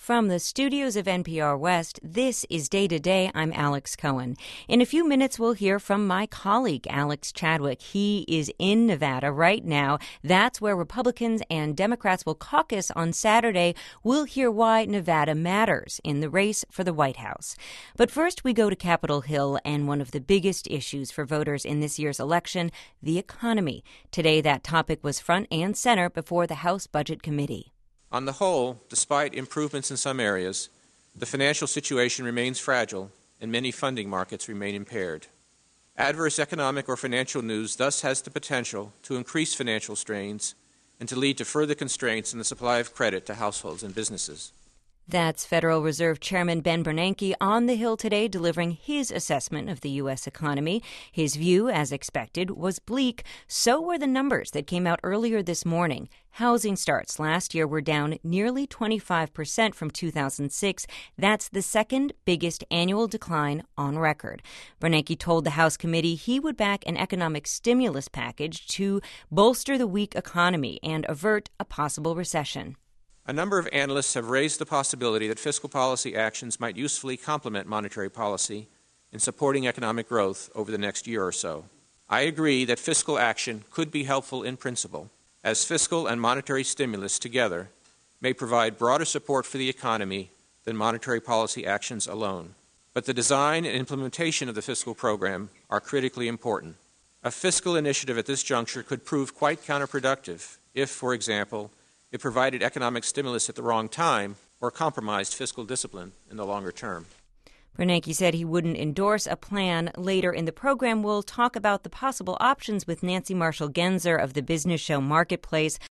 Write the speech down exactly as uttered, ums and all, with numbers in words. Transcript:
From the studios of N P R West, this is Day to Day. I'm Alex Cohen. In a few minutes, we'll hear from my colleague, Alex Chadwick. He is in Nevada right now. That's where Republicans and Democrats will caucus on Saturday. We'll hear why Nevada matters in the race for the White House. But first, we go to Capitol Hill and one of the biggest issues for voters in this year's election, the economy. Today, that topic was front and center before the House Budget Committee. On the whole, despite improvements in some areas, the financial situation remains fragile and many funding markets remain impaired. Adverse economic or financial news thus has the potential to increase financial strains and to lead to further constraints in the supply of credit to households and businesses. That's Federal Reserve Chairman Ben Bernanke on the Hill today delivering his assessment of the U S economy. His view, as expected, was bleak. So were the numbers that came out earlier this morning. Housing starts last year were down nearly twenty-five percent from two thousand six. That's the second biggest annual decline on record. Bernanke told the House committee he would back an economic stimulus package to bolster the weak economy and avert a possible recession. A number of analysts have raised the possibility that fiscal policy actions might usefully complement monetary policy in supporting economic growth over the next year or so. I agree that fiscal action could be helpful in principle, as fiscal and monetary stimulus together may provide broader support for the economy than monetary policy actions alone. But the design and implementation of the fiscal program are critically important. A fiscal initiative at this juncture could prove quite counterproductive if, for example, it provided economic stimulus at the wrong time or compromised fiscal discipline in the longer term. Bernanke said he wouldn't endorse a plan. Later in the program, we'll talk about the possible options with Nancy Marshall Genzer of the business show Marketplace.